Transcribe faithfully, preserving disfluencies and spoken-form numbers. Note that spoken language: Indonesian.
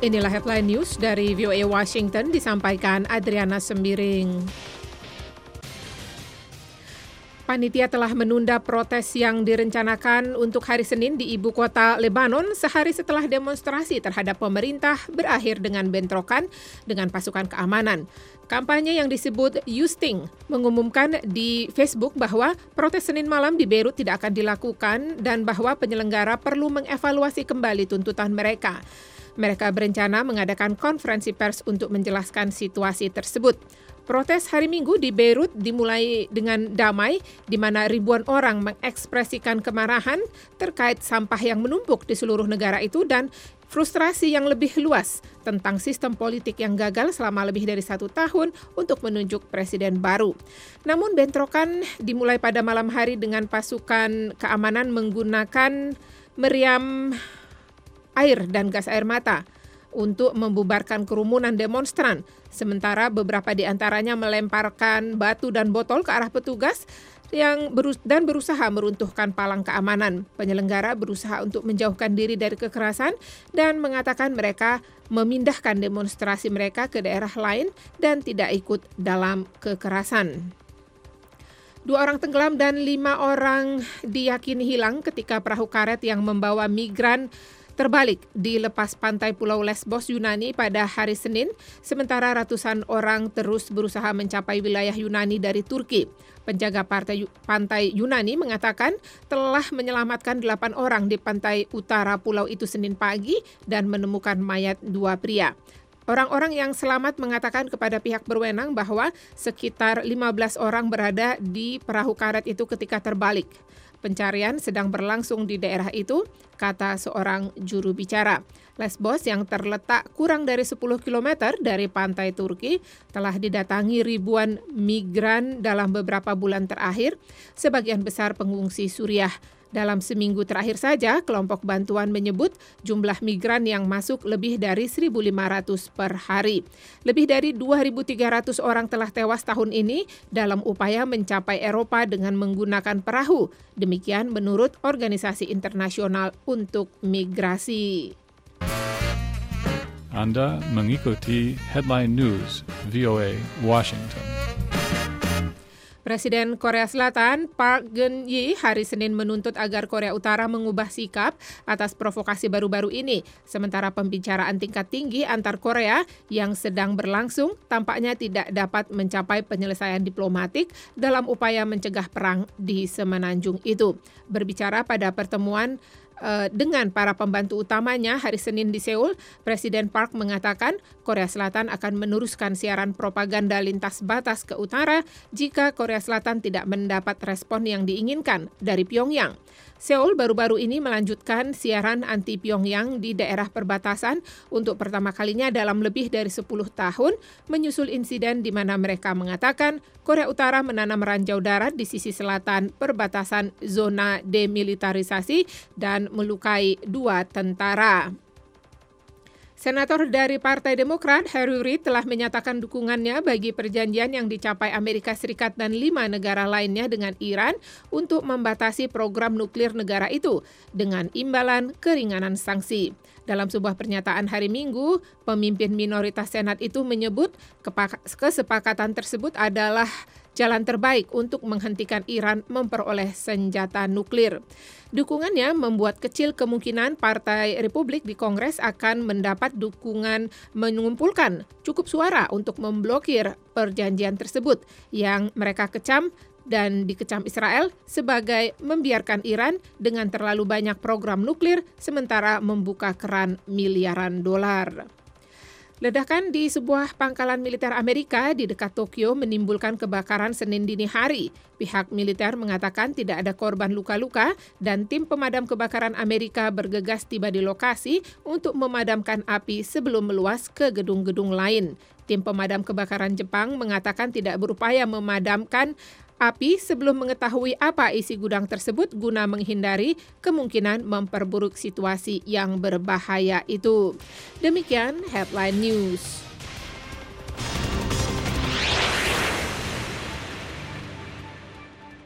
Inilah headline news dari V O A Washington, disampaikan Adriana Sembiring. Panitia telah menunda protes yang direncanakan untuk hari Senin di ibu kota Lebanon sehari setelah demonstrasi terhadap pemerintah berakhir dengan bentrokan dengan pasukan keamanan. Kampanye yang disebut Yusting mengumumkan di Facebook bahwa protes Senin malam di Beirut tidak akan dilakukan dan bahwa penyelenggara perlu mengevaluasi kembali tuntutan mereka. Mereka berencana mengadakan konferensi pers untuk menjelaskan situasi tersebut. Protes hari Minggu di Beirut dimulai dengan damai, di mana ribuan orang mengekspresikan kemarahan terkait sampah yang menumpuk di seluruh negara itu dan frustrasi yang lebih luas tentang sistem politik yang gagal selama lebih dari satu tahun untuk menunjuk presiden baru. Namun bentrokan dimulai pada malam hari dengan pasukan keamanan menggunakan meriam air dan gas air mata untuk membubarkan kerumunan demonstran, sementara beberapa di antaranya melemparkan batu dan botol ke arah petugas yang berus- dan berusaha meruntuhkan palang keamanan. Penyelenggara berusaha untuk menjauhkan diri dari kekerasan dan mengatakan mereka memindahkan demonstrasi mereka ke daerah lain dan tidak ikut dalam kekerasan. Dua orang tenggelam dan lima orang diyakini hilang ketika perahu karet yang membawa migran terbalik di lepas pantai Pulau Lesbos, Yunani pada hari Senin, sementara ratusan orang terus berusaha mencapai wilayah Yunani dari Turki. Penjaga partai, pantai Yunani mengatakan telah menyelamatkan delapan orang di pantai utara pulau itu Senin pagi dan menemukan mayat dua pria. Orang-orang yang selamat mengatakan kepada pihak berwenang bahwa sekitar lima belas orang berada di perahu karet itu ketika terbalik. Pencarian sedang berlangsung di daerah itu, kata seorang juru bicara. Lesbos yang terletak kurang dari sepuluh kilometer dari pantai Turki telah didatangi ribuan migran dalam beberapa bulan terakhir, sebagian besar pengungsi Suriah. Dalam seminggu terakhir saja, kelompok bantuan menyebut jumlah migran yang masuk lebih dari seribu lima ratus per hari. Lebih dari dua ribu tiga ratus orang telah tewas tahun ini dalam upaya mencapai Eropa dengan menggunakan perahu. Demikian menurut Organisasi Internasional untuk Migrasi. Anda mengikuti Headline News V O A Washington. Presiden Korea Selatan Park Geun-hye hari Senin menuntut agar Korea Utara mengubah sikap atas provokasi baru-baru ini. Sementara pembicaraan tingkat tinggi antar Korea yang sedang berlangsung tampaknya tidak dapat mencapai penyelesaian diplomatik dalam upaya mencegah perang di semenanjung itu. Berbicara pada pertemuan dengan para pembantu utamanya hari Senin di Seoul, Presiden Park mengatakan Korea Selatan akan meneruskan siaran propaganda lintas batas ke utara jika Korea Selatan tidak mendapat respon yang diinginkan dari Pyongyang. Seoul baru-baru ini melanjutkan siaran anti Pyongyang di daerah perbatasan untuk pertama kalinya dalam lebih dari sepuluh tahun, menyusul insiden di mana mereka mengatakan Korea Utara menanam ranjau darat di sisi selatan perbatasan zona demilitarisasi dan melukai dua tentara. Senator dari Partai Demokrat, Harry Reid, telah menyatakan dukungannya bagi perjanjian yang dicapai Amerika Serikat dan lima negara lainnya dengan Iran untuk membatasi program nuklir negara itu dengan imbalan keringanan sanksi. Dalam sebuah pernyataan hari Minggu, pemimpin minoritas Senat itu menyebut kesepakatan tersebut adalah jalan terbaik untuk menghentikan Iran memperoleh senjata nuklir. Dukungannya membuat kecil kemungkinan Partai Republik di Kongres akan mendapat dukungan mengumpulkan cukup suara untuk memblokir perjanjian tersebut yang mereka kecam dan dikecam Israel sebagai membiarkan Iran dengan terlalu banyak program nuklir sementara membuka keran miliaran dolar. Ledakan di sebuah pangkalan militer Amerika di dekat Tokyo menimbulkan kebakaran Senin dini hari. Pihak militer mengatakan tidak ada korban luka-luka dan tim pemadam kebakaran Amerika bergegas tiba di lokasi untuk memadamkan api sebelum meluas ke gedung-gedung lain. Tim pemadam kebakaran Jepang mengatakan tidak berupaya memadamkan api sebelum mengetahui apa isi gudang tersebut guna menghindari kemungkinan memperburuk situasi yang berbahaya itu. Demikian Headline News.